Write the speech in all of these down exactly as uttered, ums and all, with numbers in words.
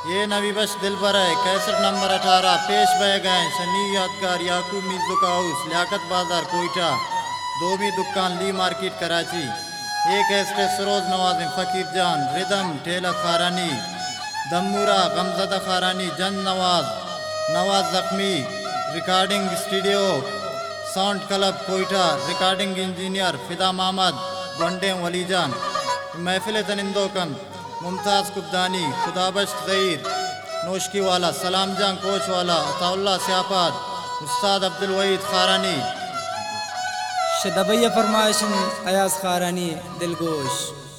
ये नवी बश दिल पर है कैसेट नंबर अठारह पेश बह गए सनी यादगार याकूब म्यूजिक हाउस लियाकत बाजार कोयटा दोमी दुकान ली मार्केट कराची। एक कैसेट सरोज नवाजिम फ़कीर जान रिदम ठेला खारानी दमूरा गमजदा खारानी जन नवाज नवाज जख्मी recording studio sound club Quetta recording engineer Fida Mohammad one day वलीजान। महफिल तनिंदो कन मुमताज़ कुब्दानी खुदाबश ज़हीर नोशकी वाला सलाम जंग कोच वाला अताउल्ला सियापात उस्ताद अब्दुल वहीद खारानी शदबैया फरमाइशन अयाज खारानी दिलगोश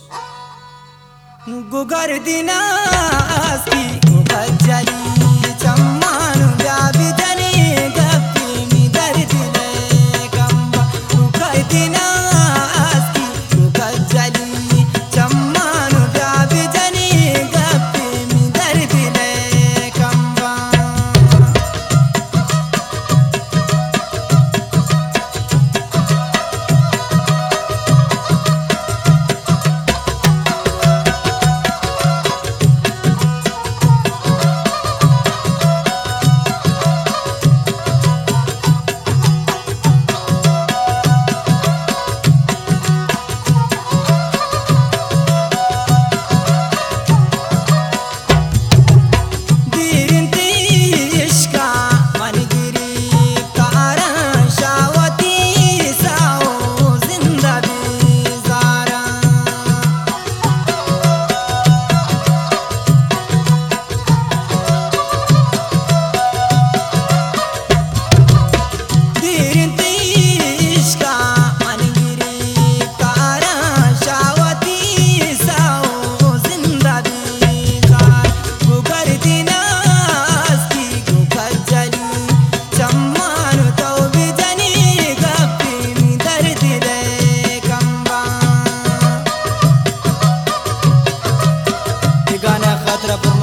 गुगर दिना आस्की गुगर जली चम्मान जाबी जनी गप्पी मी दर्द ले कम्बा गुगर दिना आस्की गुगर जली चम्मान जाबी जनी गप्पी मी दर्द ले कम्बा खतरा